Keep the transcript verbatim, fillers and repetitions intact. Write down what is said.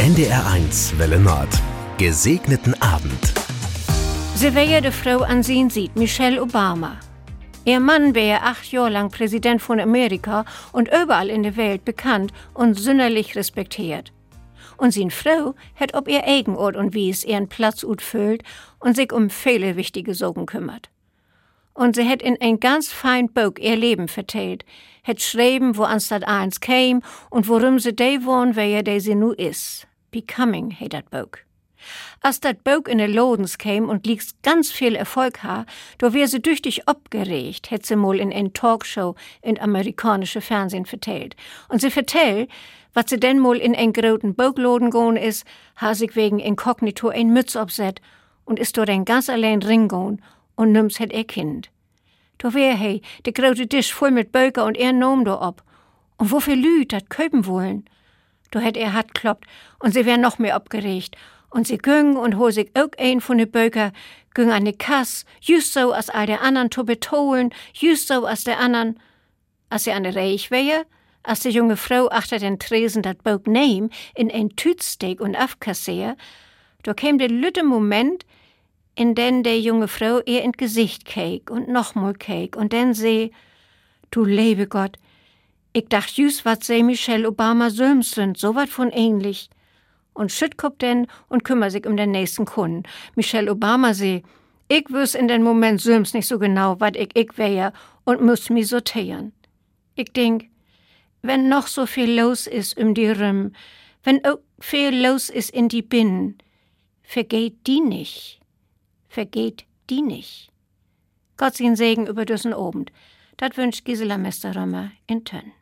N D R eins Welle Nord. Gesegneten Abend. Sie wäre die Frau an sie sieht, Michelle Obama. Ihr Mann wäre acht Jahre lang Präsident von Amerika und überall in der Welt bekannt und sonderlich respektiert. Und seine Frau hat ob ihr Eigenort und Wies ihren Platz utfüllt und sich um viele wichtige Sorgen kümmert. Und sie hat in ein ganz fein Buch ihr Leben vertellt, hat schreiben, wo anstatt eins käm und worum sie de wohnen, wer de sie nu is. Becoming, hat dat Buch. Als dat Buch in de Lodens käm und liegst ganz viel Erfolg ha, da wär sie tüchtig abgeregt, hat sie mal in ein Talkshow in amerikanische Fernsehen vertellt. Und sie vertellt, was sie denn mal in ein groten Buchladen gehen is, ha sich wegen Inkognito ein Mütz obset und ist dort ein ganz allein ringon und nimm's hat ihr Kind. Da wär he, de grote Tisch voll mit Böker und er nahm da ab. Und wofür Lüd dat köpen wollen? Da hätt er hart kloppt und sie wär noch mehr abgeregt. Und sie güng und hol sich auch ein von de Böker, güng an de Kass, just so als all der andern zu betolen, just so als der andern. Als sie an der Reich wär, als die junge Frau achter den Tresen dat Buch nehm, in ein Tüt steck und afkasseer, da käm der lütte Moment, in den der junge Frau ihr in Gesicht keek und nochmal keek und dann seh, du lebe Gott, ich dacht just, wat seh Michelle Obama Söms sind, so wat von ähnlich. Und schütt kommt denn und kümmert sich um den nächsten Kunden. Michelle Obama seh, ich wüs in den Moment Söms nicht so genau, wat ich ich wär und muss mi sortieren. Ich denk, wenn noch so viel los ist um die Rüm, wenn auch viel los ist in die Binnen, vergeht die nicht. Vergeht die nicht. Gott sein Segen über diesen Abend. Das wünscht Gisela Mesterrömer in Tönn.